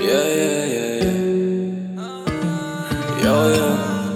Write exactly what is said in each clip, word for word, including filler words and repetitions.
Yeah, yeah, yeah, yeah. Yo, yo.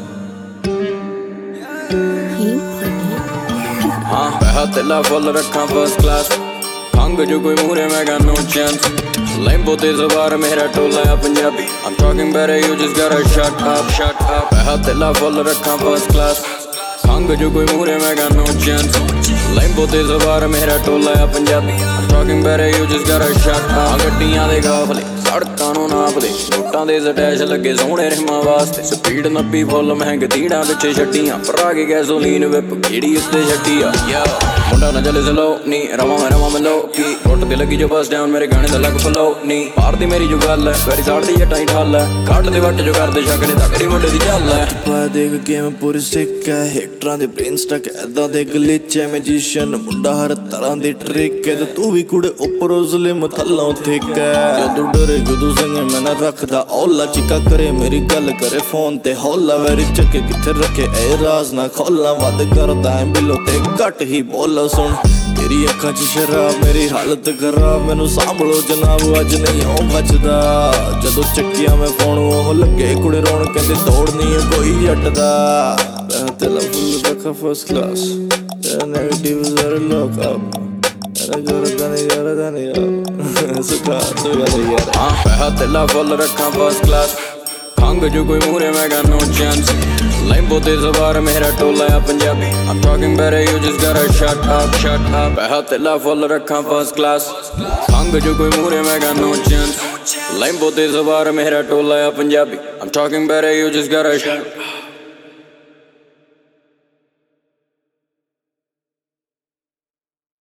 हाँ पैसा तेला फुल रखा फर्स्ट क्लास खंग जो कोई मुहरे मैं got no chance लैम्बो ते सवार मेरा टोला है Punjabi I'm talking better you just gotta shut up shut up पैसा तेला फुल रखा फर्स्ट क्लास खंग जो कोई मुहरे मैं got no chance लैम्बो ते सवार मेरा टोला है Punjabi I'm talking better you just gotta shut up गड्डियां दे काफले सड़कां नूं नाप दे नोटां दे स्टैश लगे सोहणे रिमां वास्ते स्पीड नब्बी फुल महंग तीड़ां पिछे छड्डियां भरा के गैसोलीन विप गेड़ी उत्ते छड्डी आ मुंडा ना चले स्लो नी रवां मैं रवां मैं लो की रोट ते लगी जो बस डाउन मेरे गाने दा लग फलो नी पार दी मेरी जो गल है वेरी साड़ी ये टाइट हाल है काट दे वट जो कर दे शकने तकड़ी मुंडे दी चल है पा देख गेम पूरी सिक है हिटरां दे ब्रेन स्टक ऐदा दे ग्लिच है मैजिशियन मुंडा हर तरह दी ट्रिक है ते तू भी कुड़े ऊपरों ज़ुल्म थल्लों थिक है जदों डरे जदों संगे मैं ना रखदा औला चिका करे मेरी गल करे फोन ते हौला वेरी चके किथे रखे ए राज ना खोला वध करदा है बिलो ते घट ही बोल सुन तेरी अखां च शराब मेरी हालत खराब मैनू सांभलो जनाब अज नहीं ओ बचदा जदों चक्किया मैं फोन ओह लगे कुड़े रोण कहंदे दौड़ नहीं कोई जट दा तेला फुल रखा फर्स्ट क्लास तेरा नेगेटिव जरा लॉक अप तेरा जरा नहीं जरा नहीं सुखा तो यार हाँ पैसा तेला फुल रखा फर्स्ट क्लास खंग जो कोई मुहरे मैं got no chance लैम्बो ते सवार मेरा टोला है Punjabi I'm talking better you just gotta shut up shut up पैसा तेला फुल रखा फर्स्ट क्लास खंग जो कोई मुहरे मैं got no chance लैम्बो ते सवार मेरा टोला है Punjabi I'm talking better you just gotta shut up